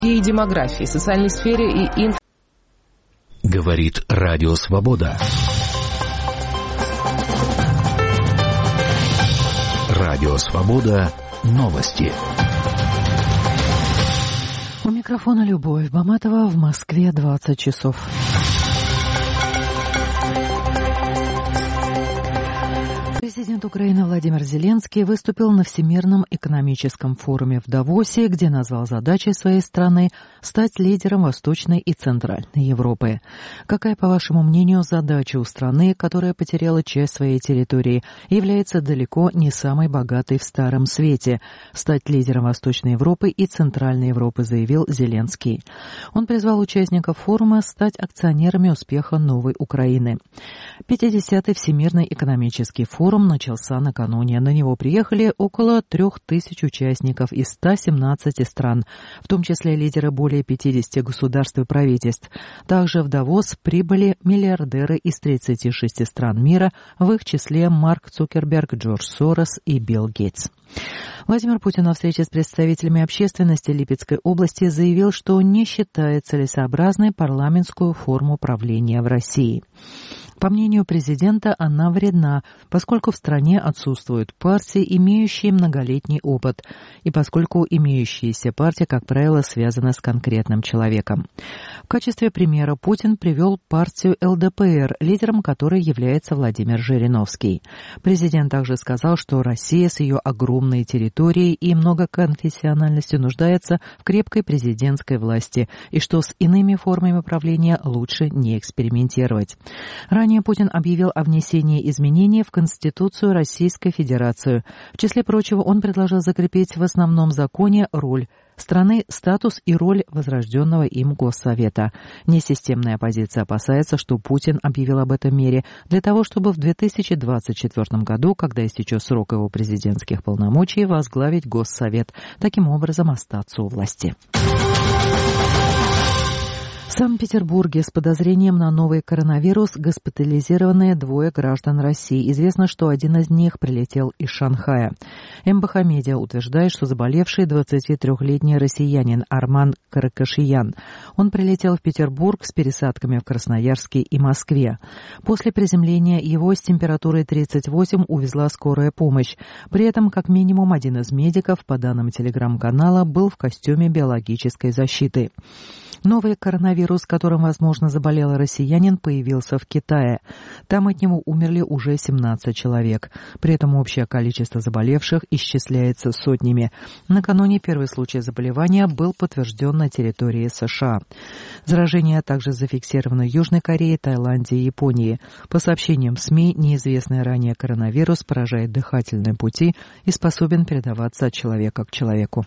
и демографии, социальной сфере и Говорит Радио Свобода. Радио Свобода. Новости. У микрофона Любовь Баматова. В Москве 20 часов. Президент Украины Владимир Зеленский выступил на Всемирном экономическом форуме в Давосе, где назвал задачей своей страны стать лидером Восточной и Центральной Европы. Какая, по вашему мнению, задача у страны, которая потеряла часть своей территории и является далеко не самой богатой в Старом Свете? Стать лидером Восточной Европы и Центральной Европы, заявил Зеленский. Он призвал участников форума стать акционерами успеха новой Украины. 50-й Всемирный экономический форум начался накануне. На него приехали около 3000 участников из 117 стран, в том числе лидеры более 50 государств и правительств. Также в Давос прибыли миллиардеры из 36 стран мира, в их числе Марк Цукерберг, Джордж Сорос и Билл Гейтс. Владимир Путин на встрече с представителями общественности Липецкой области заявил, что не считает целесообразной парламентскую форму правления в России. По мнению президента, она вредна, поскольку в стране отсутствуют партии, имеющие многолетний опыт, и поскольку имеющиеся партии, как правило, связаны с конкретным человеком. В качестве примера Путин привел партию ЛДПР, лидером которой является Владимир Жириновский. Президент также сказал, что Россия с ее огромной территорией и многоконфессиональностью нуждается в крепкой президентской власти, и что с иными формами правления лучше не экспериментировать. Ранее Путин объявил о внесении изменений в Конституцию Российской Федерации. В числе прочего, он предложил закрепить в основном законе роль страны, статус и роль возрожденного им Госсовета. Несистемная оппозиция опасается, что Путин объявил об этом мере для того, чтобы в 2024 году, когда истечет срок его президентских полномочий, возглавить Госсовет, таким образом остаться у власти. В Санкт-Петербурге с подозрением на новый коронавирус госпитализированы 2 граждан России. Известно, что один из них прилетел из Шанхая. МБХ Медиа утверждает, что заболевший 23-летний россиянин Арман Каракашиян. Он прилетел в Петербург с пересадками в Красноярске и Москве. После приземления его с температурой 38 увезла скорая помощь. При этом, как минимум, один из медиков, по данным телеграм-канала, был в костюме биологической защиты. Новый коронавирус, которым, возможно, заболел россиянин, появился в Китае. Там от него умерли уже 17 человек. При этом общее количество заболевших исчисляется сотнями. Накануне первый случай заболевания был подтвержден на территории США. Заражение также зафиксировано в Южной Корее, Таиланде и Японии. По сообщениям СМИ, неизвестный ранее коронавирус поражает дыхательные пути и способен передаваться от человека к человеку.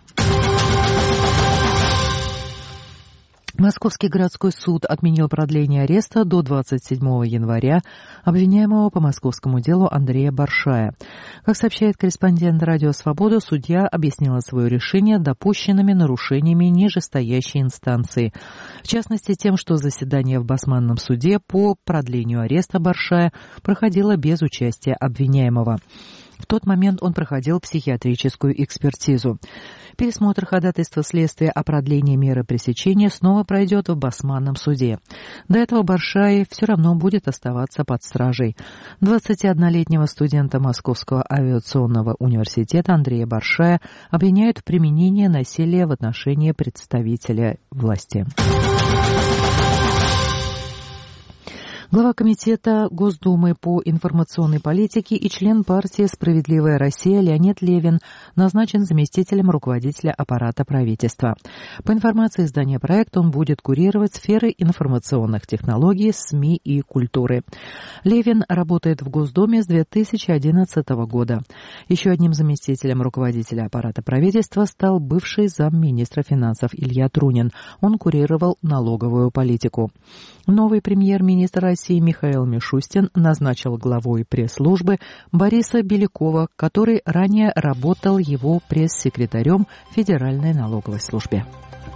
Московский городской суд отменил продление ареста до 27 января обвиняемого по московскому делу Андрея Баршая. Как сообщает корреспондент «Радио Свобода», судья объяснила свое решение допущенными нарушениями нижестоящей инстанции. В частности, тем, что заседание в Басманном суде по продлению ареста Баршая проходило без участия обвиняемого. В тот момент он проходил психиатрическую экспертизу. Пересмотр ходатайства следствия о продлении меры пресечения снова пройдет в Басманном суде. До этого Баршай все равно будет оставаться под стражей. 21-летнего студента Московского авиационного университета Андрея Баршая обвиняют в применении насилия в отношении представителя власти. Глава Комитета Госдумы по информационной политике и член партии «Справедливая Россия» Леонид Левин назначен заместителем руководителя аппарата правительства. По информации издания «Проект», он будет курировать сферы информационных технологий, СМИ и культуры. Левин работает в Госдуме с 2011 года. Еще одним заместителем руководителя аппарата правительства стал бывший замминистра финансов Илья Трунин. Он курировал налоговую политику. Новый премьер-министр России Михаил Мишустин назначил главой пресс-службы Бориса Белякова, который ранее работал его пресс-секретарем в Федеральной налоговой службе.